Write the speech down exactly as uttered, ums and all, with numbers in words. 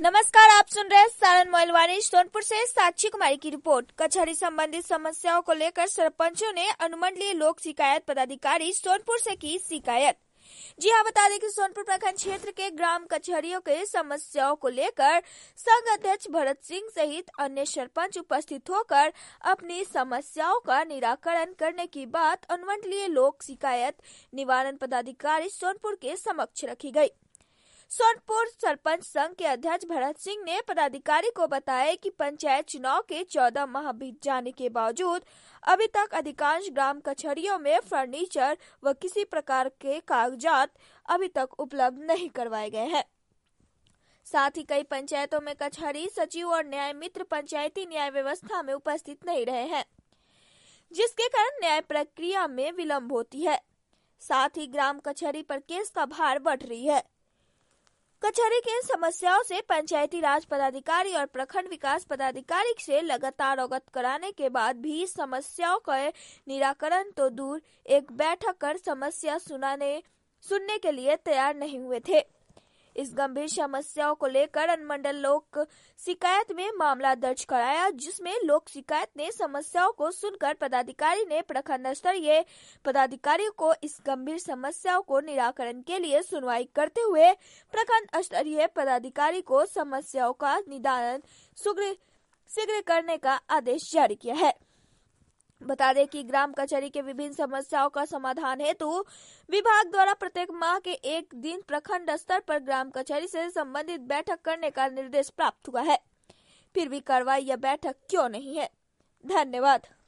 नमस्कार, आप सुन रहे हैं सारण मोइलवानी सोनपुर से साक्षी कुमारी की रिपोर्ट। कचहरी संबंधित समस्याओं को लेकर सरपंचों ने अनुमंडलीय लोक शिकायत पदाधिकारी सोनपुर से की शिकायत। जी हां, बता दें कि सोनपुर प्रखंड क्षेत्र के ग्राम कचहरियों के समस्याओं को लेकर संघ अध्यक्ष भरत सिंह सहित अन्य सरपंच उपस्थित होकर अपनी समस्याओं का निराकरण करने की बात अनुमंडलीय लोक शिकायत निवारण पदाधिकारी सोनपुर के समक्ष रखी गई। सोनपुर सरपंच संघ के अध्यक्ष भरत सिंह ने पदाधिकारी को बताया कि पंचायत चुनाव के चौदह माह बीत जाने के बावजूद अभी तक अधिकांश ग्राम कचहरियों में फर्नीचर व किसी प्रकार के कागजात अभी तक उपलब्ध नहीं करवाए गए हैं। साथ ही कई पंचायतों में कचहरी सचिव और न्याय मित्र पंचायती न्याय व्यवस्था में उपस्थित नहीं रहे हैं, जिसके कारण न्याय प्रक्रिया में विलंब होती है। साथ ही ग्राम कचहरी पर केस का भार बढ़ रही है। कचहरी के समस्याओं से पंचायती राज पदाधिकारी और प्रखंड विकास पदाधिकारी से लगातार अवगत कराने के बाद भी समस्याओं का निराकरण तो दूर, एक बैठक कर समस्या सुनाने सुनने के लिए तैयार नहीं हुए थे। इस गंभीर समस्याओं को लेकर अनुमंडल लोक शिकायत में मामला दर्ज कराया, जिसमें लोक शिकायत ने समस्याओं को सुनकर पदाधिकारी ने प्रखंड स्तरीय पदाधिकारियों को इस गंभीर समस्याओं को निराकरण के लिए सुनवाई करते हुए प्रखंड स्तरीय पदाधिकारी को समस्याओं का निदान शीघ्र शीघ्र करने का आदेश जारी किया है। बता दें कि ग्राम कचहरी के विभिन्न समस्याओं का समाधान हेतु विभाग द्वारा प्रत्येक माह के एक दिन प्रखंड स्तर पर ग्राम कचहरी से संबंधित बैठक करने का निर्देश प्राप्त हुआ है। फिर भी कार्रवाई या बैठक क्यों नहीं है? धन्यवाद।